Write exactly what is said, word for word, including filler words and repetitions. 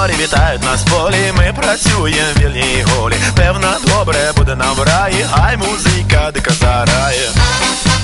зорі вітають нас в полі, ми працюємо вільні й голі. Певно, добре буде нам в раї, ай музика дика зарає.